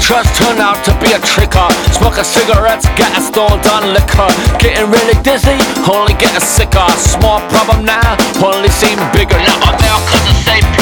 Trust turned out to be a tricker. Smoking cigarettes, getting stoned on liquor. Getting really dizzy, only getting sicker. Small problem now, only seem bigger. Now I'm there 'cause the same